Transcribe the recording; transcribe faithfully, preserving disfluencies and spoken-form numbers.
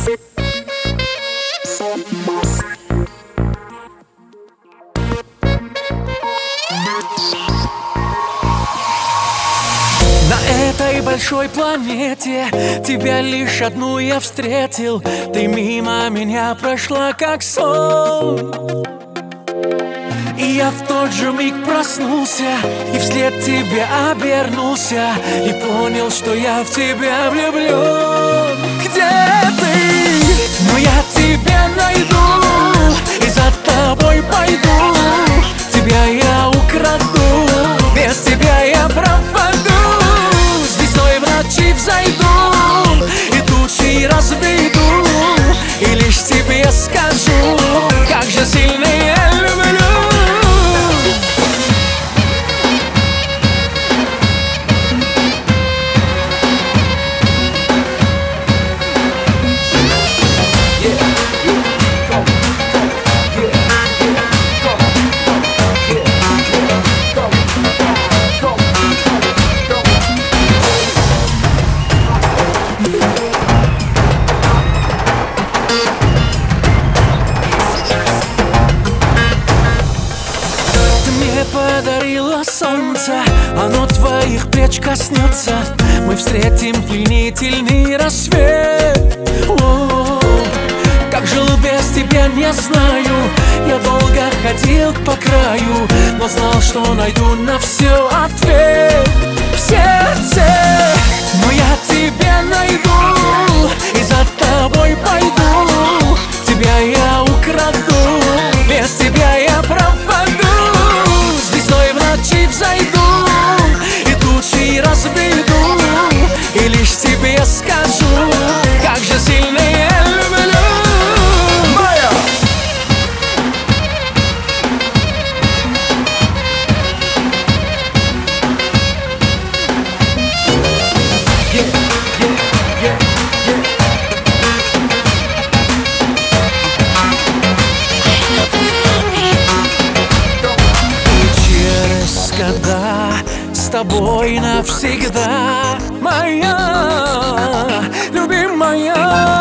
На этой большой планете тебя лишь одну я встретил. Ты мимо меня прошла как сон, и я в тот же миг проснулся и вслед тебе обернулся и понял, что я в тебя влюблен. Где ты? Но я тебя найду и за тобой пойду. Тебя я украду, без тебя я пропаду. Звездой в ночи взойду и тучи разведу, и лишь тебе скажу, как же сильно я люблю. Подарила солнце, оно твоих плеч коснется. Мы встретим пленительный рассвет. О-о-о. Как жил без тебя, не знаю. Я долго ходил по краю, но знал, что найду на все ответ в сердце. Но я тебя найду и за тобой пойду. Тебя я украду, без тебя я пропаду. Звездой в ночи взойду и тучи разведу, и лишь тебе скажу, как же сильно я люблю. Майя! Yeah, yeah, yeah, yeah. Года с тобой навсегда, моя любимая.